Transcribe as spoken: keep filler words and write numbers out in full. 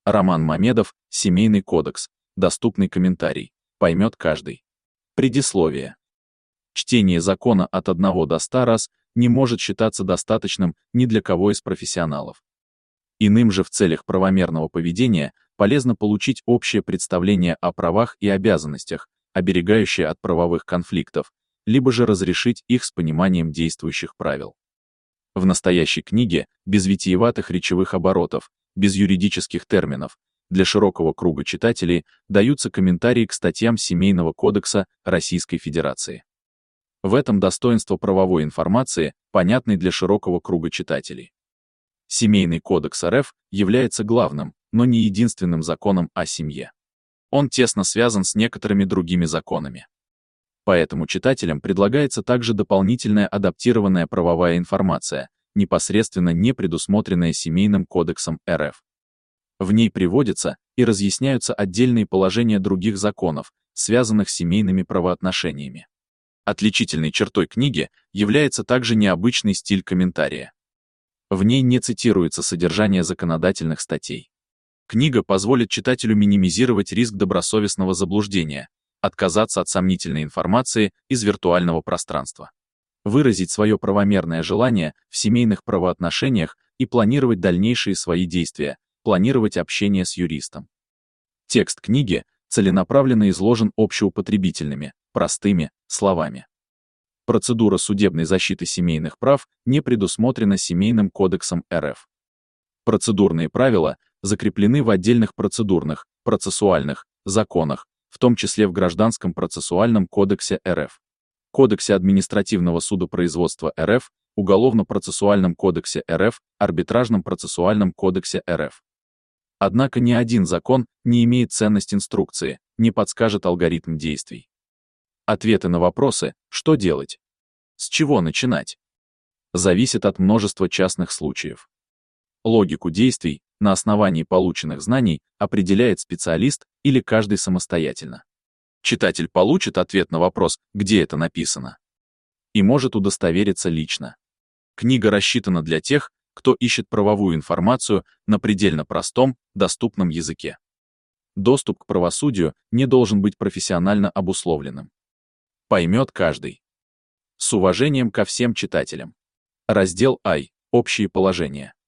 Роман Мамедов, Семейный кодекс, доступный комментарий, поймет каждый. Предисловие. Чтение закона от одного до ста раз не может считаться достаточным ни для кого из профессионалов. Иным же в целях правомерного поведения полезно получить общее представление о правах и обязанностях, оберегающее от правовых конфликтов, либо же разрешить их с пониманием действующих правил. В настоящей книге, без витиеватых речевых оборотов, без юридических терминов, для широкого круга читателей даются комментарии к статьям Семейного кодекса Российской Федерации. В этом достоинство правовой информации, понятной для широкого круга читателей. Семейный кодекс РФ является главным, но не единственным законом о семье. Он тесно связан с некоторыми другими законами. Поэтому читателям предлагается также дополнительная адаптированная правовая информация, непосредственно не предусмотренная Семейным кодексом РФ. В ней приводятся и разъясняются отдельные положения других законов, связанных с семейными правоотношениями. Отличительной чертой книги является также необычный стиль комментария. В ней не цитируется содержание законодательных статей. Книга позволит читателю минимизировать риск добросовестного заблуждения, отказаться от сомнительной информации из виртуального пространства, выразить свое правомерное желание в семейных правоотношениях и планировать дальнейшие свои действия, планировать общение с юристом. Текст книги целенаправленно изложен общеупотребительными, простыми словами. Процедура судебной защиты семейных прав не предусмотрена Семейным кодексом РФ. Процедурные правила закреплены в отдельных процедурных, процессуальных законах, в том числе в Гражданском процессуальном кодексе РФ, Кодексе административного судопроизводства РФ, Уголовно-процессуальном кодексе РФ, Арбитражном процессуальном кодексе РФ. Однако ни один закон не имеет ценность инструкции, не подскажет алгоритм действий. Ответы на вопросы, что делать, с чего начинать, зависят от множества частных случаев. Логику действий на основании полученных знаний определяет специалист или каждый самостоятельно. Читатель получит ответ на вопрос, где это написано, и может удостовериться лично. Книга рассчитана для тех, кто ищет правовую информацию на предельно простом, доступном языке. Доступ к правосудию не должен быть профессионально обусловленным. Поймет каждый. С уважением ко всем читателям. Раздел А. Общие положения.